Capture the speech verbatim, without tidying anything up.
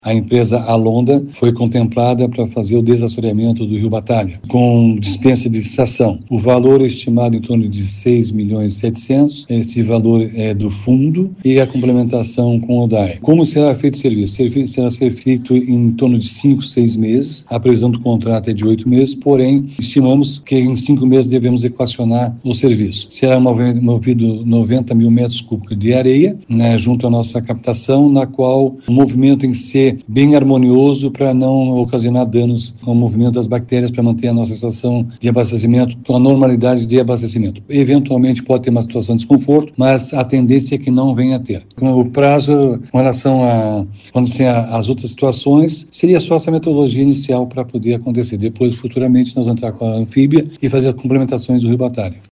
A empresa Alonda foi contemplada para fazer o desassoreamento do Rio Batalha, com dispensa de licitação. O valor é estimado em torno de seis milhões e setecentos, esse valor é do fundo, e a complementação com o D A E. Como será feito o serviço? Será ser feito em torno de cinco, seis meses. A previsão do contrato é de oito meses, porém, estimamos que em cinco meses devemos equacionar o serviço. Será movido noventa mil metros cúbicos de areia, né, junto à nossa captação, na qual o movimento tem que ser bem harmonioso para não ocasionar danos com o movimento das bactérias, para manter a nossa estação de abastecimento com a normalidade de abastecimento. Eventualmente pode ter uma situação de desconforto, mas a tendência é que não venha a ter. O prazo com relação a, às outras situações seria só essa metodologia inicial para poder acontecer. Depois, futuramente, nós vamos entrar com a anfíbia e fazer as complementações do Rio Batalha.